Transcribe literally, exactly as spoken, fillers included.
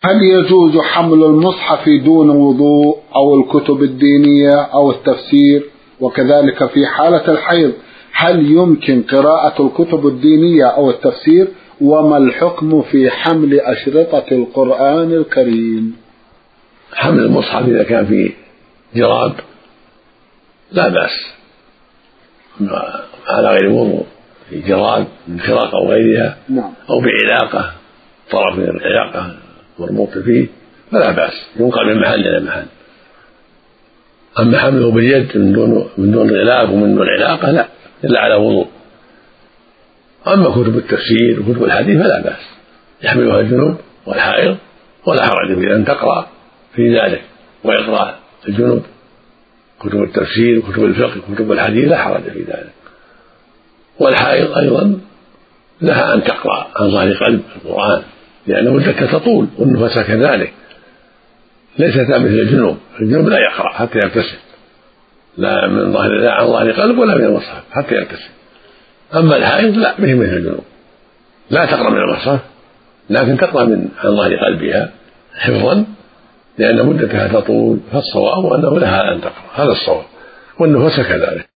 هل يجوز حمل المصحف دون وضوء أو الكتب الدينية أو التفسير؟ وكذلك في حالة الحيض هل يمكن قراءة الكتب الدينية أو التفسير؟ وما الحكم في حمل أشرطة القرآن الكريم؟ حمل المصحف إذا كان فيه جراب لا بأس على غير وضوء، في جراب من خراق أو غيرها أو بعلاقة طرف من العلاقة مربوط فيه فلا بأس، ينقل من محل إلى محل. أما حمله باليد من دون من دون غلاف ومن دون علاقة لا، إلا على وضوء. أما كتب التفسير وكتب الحديث فلا بأس، يحملها الجنوب والحائض ولا حرج في أن تقرأ في ذلك، ويقرأ الجنوب كتب التفسير وكتب الفقه وكتب الحديث لا حرج في ذلك. والحائض أيضا لها أن تقرأ عن ظهر قلب القرآن، لأن مدتها تطول والنفس كذلك، ليس مثل الجنوب. الجنوب لا يقرأ حتى يغتسل، لا من ظهر لا عن ظهر قلب ولا من المصحف حتى يغتسل. أما الحائض لا، به مثل الجنوب، لا تقرأ من المصحف لكن تقرأ من عن ظهر قلبها حفظا، لأن مدتها تطول، فالصواب أنه لها أن تقرأ، هذا الصواب، والنفس كذلك.